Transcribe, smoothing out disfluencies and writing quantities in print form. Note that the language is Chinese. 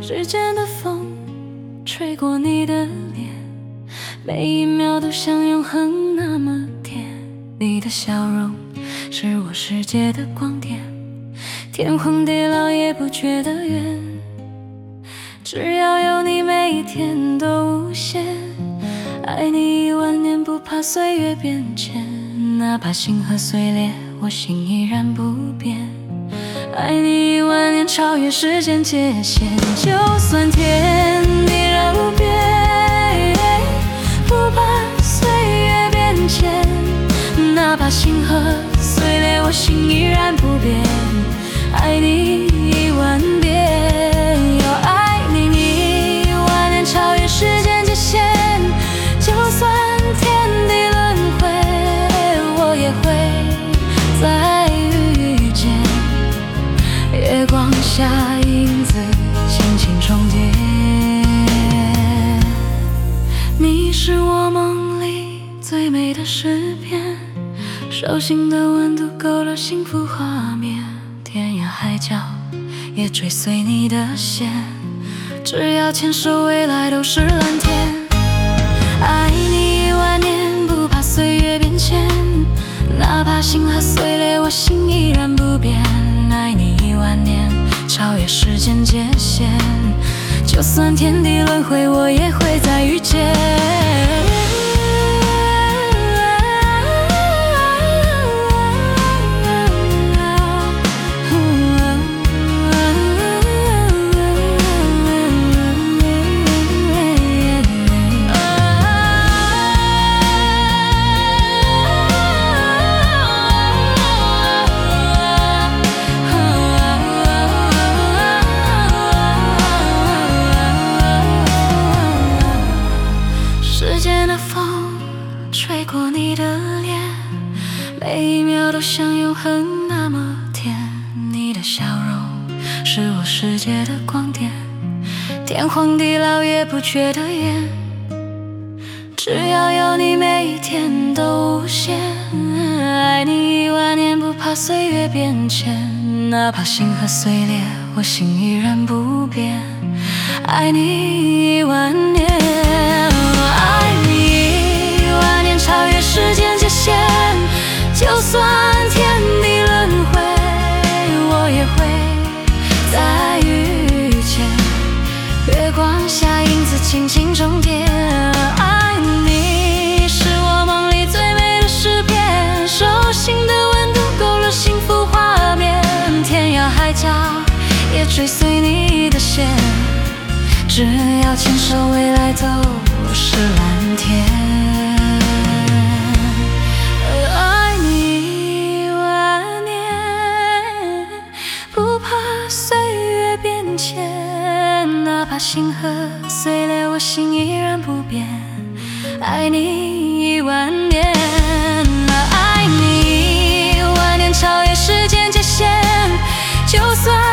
时间的风吹过你的脸，每一秒都像永恒那么甜。你的笑容是我世界的光点，天荒地老也不觉得远。只要有你，每一天都无限。爱你10000年，不怕岁月变迁。哪怕星河碎裂，我心依然不变。爱你10000年，超越时间界限。就算天地人不变，不怕岁月变迁。哪怕星河碎裂，我心依然不变。爱你10000遍，要爱你10000年，超越时间界限。就算天地轮回，我也会再遇见。月光下，影子轻轻重叠。你是我梦里最美的诗篇，手心的温度勾勒幸福画面。天涯海角也追随你的线，只要牵手，未来都是蓝天。爱你10000年，不怕岁月变迁。哪怕星河碎裂，我心依然不变。爱你10000年，超越时间界限。就算天地轮回，我也会再遇见。时间的风吹过你的脸，每一秒都像永恒那么甜。你的笑容是我世界的光点，天荒地老也不觉得远。只要有你，每一天都无限。爱你10000年，不怕岁月变迁。哪怕星河碎裂，我心依然不变。爱你10000年，爱你10000年，超越时间界限。就算天地轮回，我也会再遇见。月光下，影子轻轻重叠。爱你是我梦里最美的诗篇，手心的温度勾勒幸福画面。天涯海角也追随你的线，只要牵手，未来都是蓝天。爱你10000年，不怕岁月变迁。哪怕星河碎裂，我心依然不变。爱你10000年，爱你10000年，超越时间界限。就算